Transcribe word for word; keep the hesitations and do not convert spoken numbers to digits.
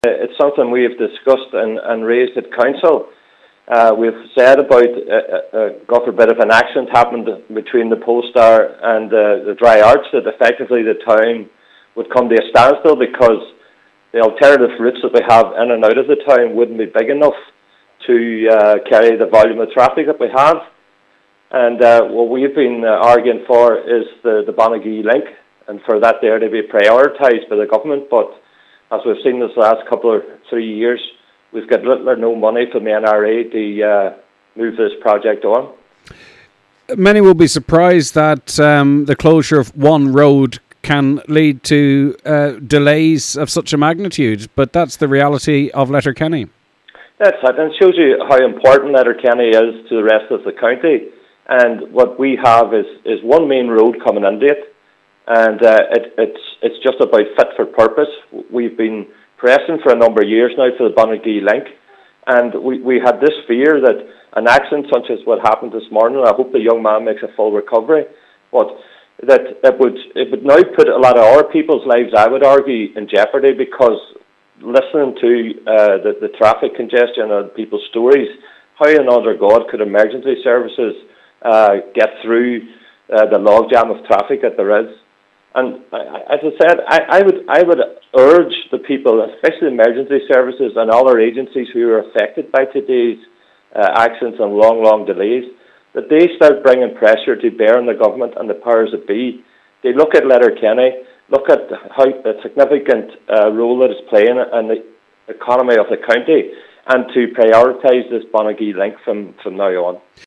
It's something we have discussed and, and raised at council. Uh, we've said about uh, uh, got a bit of an accident happened between the Polestar and uh, the Dry Arch, that effectively the town would come to a standstill because the alternative routes that we have in and out of the town wouldn't be big enough to uh, carry the volume of traffic that we have. And uh, what we've been uh, arguing for is the, the Bonnagee link, and for that there to be prioritised by the government. But as we've seen this last couple or three years, we've got little or no money from the N R A to uh, move this project on. Many will be surprised that um, the closure of one road can lead to uh, delays of such a magnitude, but that's the reality of Letterkenny. That's it, and it shows you how important Letterkenny is to the rest of the county. And what we have is, is one main road coming into it, and uh, it, it's it's just about fit for purpose. We've been pressing for a number of years now for the Bonnagee link, and we, we had this fear that an accident such as what happened this morning, I hope the young man makes a full recovery, but that it would it would now put a lot of our people's lives, I would argue, in jeopardy, because listening to uh, the, the traffic congestion and people's stories, how in under God could emergency services uh, get through uh, the logjam of traffic that there is? And as I said, I, I would I would urge the people, especially emergency services and other agencies who are affected by today's uh, accidents and long, long delays, that they start bringing pressure to bear on the government and the powers that be. They look at Letterkenny, look at how the significant uh, role that it's playing in the economy of the county, and to prioritise this Bonnagee link from, from now on.